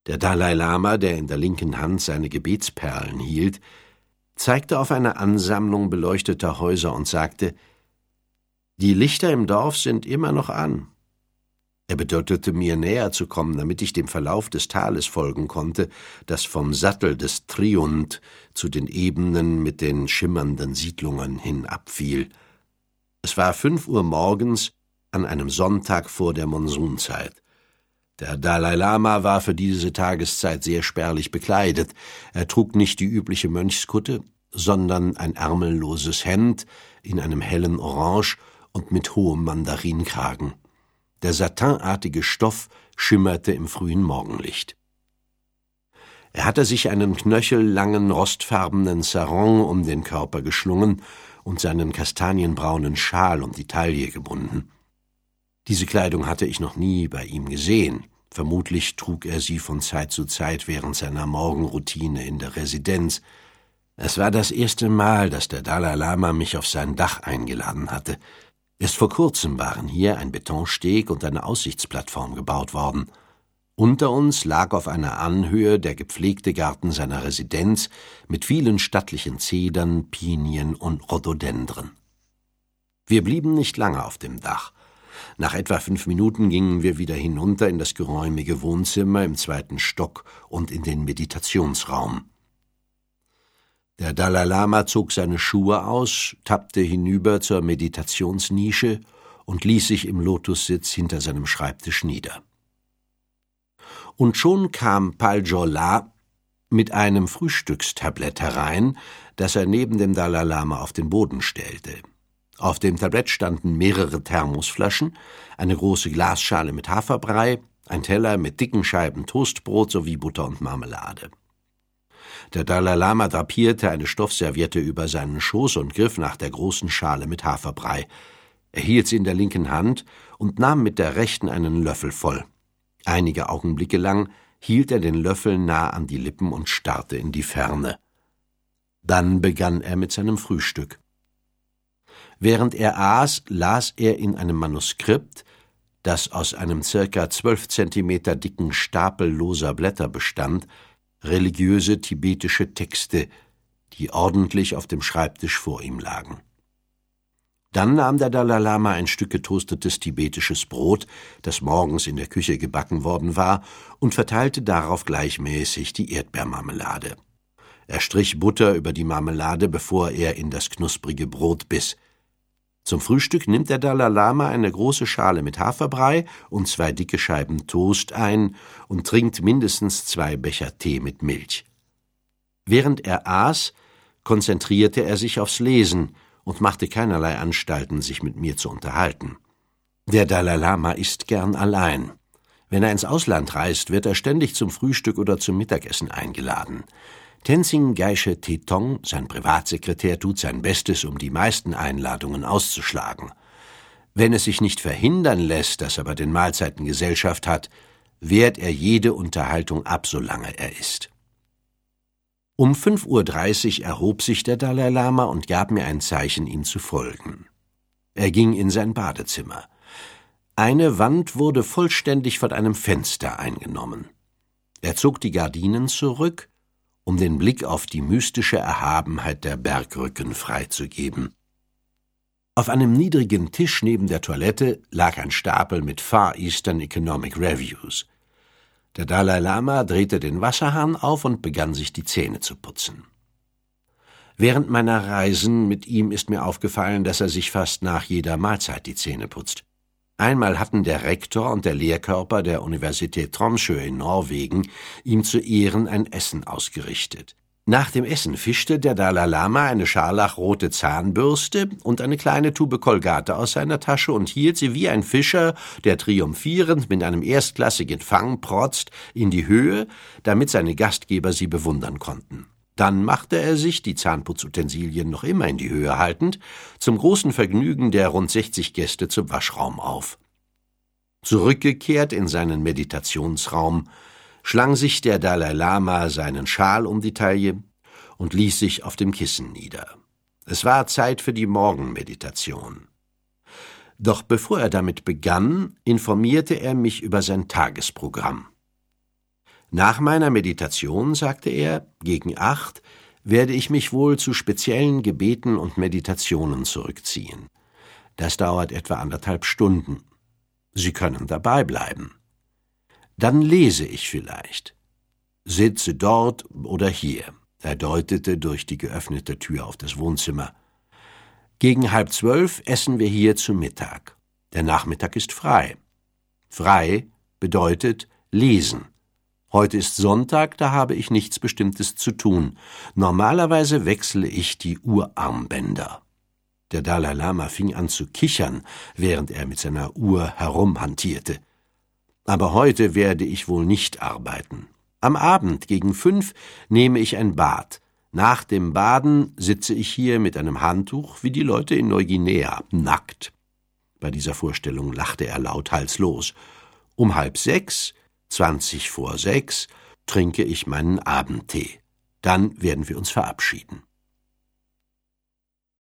Der Dalai Lama, der in der linken Hand seine Gebetsperlen hielt, zeigte auf eine Ansammlung beleuchteter Häuser und sagte: »Die Lichter im Dorf sind immer noch an.« Er bedeutete mir, näher zu kommen, damit ich dem Verlauf des Tales folgen konnte, das vom Sattel des Triunt zu den Ebenen mit den schimmernden Siedlungen hin abfiel. Es war 5 Uhr morgens an einem Sonntag vor der Monsunzeit. Der Dalai Lama war für diese Tageszeit sehr spärlich bekleidet. Er trug nicht die übliche Mönchskutte, sondern ein ärmelloses Hemd in einem hellen Orange und mit hohem Mandarinkragen. Der satinartige Stoff schimmerte im frühen Morgenlicht. Er hatte sich einen knöchellangen, rostfarbenen Sarong um den Körper geschlungen und seinen kastanienbraunen Schal um die Taille gebunden. Diese Kleidung hatte ich noch nie bei ihm gesehen. Vermutlich trug er sie von Zeit zu Zeit während seiner Morgenroutine in der Residenz. Es war das erste Mal, dass der Dalai Lama mich auf sein Dach eingeladen hatte. Erst vor kurzem waren hier ein Betonsteg und eine Aussichtsplattform gebaut worden. Unter uns lag auf einer Anhöhe der gepflegte Garten seiner Residenz mit vielen stattlichen Zedern, Pinien und Rhododendren. Wir blieben nicht lange auf dem Dach. Nach etwa 5 Minuten gingen wir wieder hinunter in das geräumige Wohnzimmer im 2. Stock und in den Meditationsraum. Der Dalai Lama zog seine Schuhe aus, tappte hinüber zur Meditationsnische und ließ sich im Lotussitz hinter seinem Schreibtisch nieder. Und schon kam Paljola mit einem Frühstückstablett herein, das er neben dem Dalai Lama auf den Boden stellte. Auf dem Tablett standen mehrere Thermosflaschen, eine große Glasschale mit Haferbrei, ein Teller mit dicken Scheiben Toastbrot sowie Butter und Marmelade. Der Dalai Lama drapierte eine Stoffserviette über seinen Schoß und griff nach der großen Schale mit Haferbrei. Er hielt sie in der linken Hand und nahm mit der rechten einen Löffel voll. Einige Augenblicke lang hielt er den Löffel nah an die Lippen und starrte in die Ferne. Dann begann er mit seinem Frühstück. Während er aß, las er in einem Manuskript, das aus einem ca. 12 Zentimeter dicken Stapel loser Blätter bestand, religiöse tibetische Texte, die ordentlich auf dem Schreibtisch vor ihm lagen. Dann nahm der Dalai Lama ein Stück getoastetes tibetisches Brot, das morgens in der Küche gebacken worden war, und verteilte darauf gleichmäßig die Erdbeermarmelade. Er strich Butter über die Marmelade, bevor er in das knusprige Brot biss. Zum Frühstück nimmt der Dalai Lama eine große Schale mit Haferbrei und 2 dicke Scheiben Toast ein und trinkt mindestens 2 Becher Tee mit Milch. Während er aß, konzentrierte er sich aufs Lesen und machte keinerlei Anstalten, sich mit mir zu unterhalten. Der Dalai Lama isst gern allein. Wenn er ins Ausland reist, wird er ständig zum Frühstück oder zum Mittagessen eingeladen. Tenzin Gyatso Thetong, sein Privatsekretär, tut sein Bestes, um die meisten Einladungen auszuschlagen. Wenn es sich nicht verhindern lässt, dass er bei den Mahlzeiten Gesellschaft hat, wehrt er jede Unterhaltung ab, solange er isst. Um 5:30 Uhr erhob sich der Dalai Lama und gab mir ein Zeichen, ihm zu folgen. Er ging in sein Badezimmer. Eine Wand wurde vollständig von einem Fenster eingenommen. Er zog die Gardinen zurück, um den Blick auf die mystische Erhabenheit der Bergrücken freizugeben. Auf einem niedrigen Tisch neben der Toilette lag ein Stapel mit Far Eastern Economic Reviews. Der Dalai Lama drehte den Wasserhahn auf und begann sich die Zähne zu putzen. Während meiner Reisen mit ihm ist mir aufgefallen, dass er sich fast nach jeder Mahlzeit die Zähne putzt. Einmal hatten der Rektor und der Lehrkörper der Universität Tromsø in Norwegen ihm zu Ehren ein Essen ausgerichtet. Nach dem Essen fischte der Dalai Lama eine scharlachrote Zahnbürste und eine kleine Tube Colgate aus seiner Tasche und hielt sie wie ein Fischer, der triumphierend mit einem erstklassigen Fang protzt, in die Höhe, damit seine Gastgeber sie bewundern konnten. Dann machte er sich, die Zahnputzutensilien noch immer in die Höhe haltend, zum großen Vergnügen der rund 60 Gäste zum Waschraum auf. Zurückgekehrt in seinen Meditationsraum, schlang sich der Dalai Lama seinen Schal um die Taille und ließ sich auf dem Kissen nieder. Es war Zeit für die Morgenmeditation. Doch bevor er damit begann, informierte er mich über sein Tagesprogramm. Nach meiner Meditation, sagte er, gegen 8 werde ich mich wohl zu speziellen Gebeten und Meditationen zurückziehen. Das dauert etwa 1,5 Stunden. Sie können dabei bleiben. Dann lese ich vielleicht. Sitze dort oder hier. Er deutete durch die geöffnete Tür auf das Wohnzimmer. Gegen 11:30 essen wir hier zu Mittag. Der Nachmittag ist frei. Frei bedeutet lesen. Heute ist Sonntag, da habe ich nichts Bestimmtes zu tun. Normalerweise wechsle ich die Uhrarmbänder. Der Dalai Lama fing an zu kichern, während er mit seiner Uhr herumhantierte. Aber heute werde ich wohl nicht arbeiten. Am Abend gegen 5 nehme ich ein Bad. Nach dem Baden sitze ich hier mit einem Handtuch wie die Leute in Neuguinea, nackt. Bei dieser Vorstellung lachte er lauthals los. Um 5:30, 5:20, trinke ich meinen Abendtee. Dann werden wir uns verabschieden.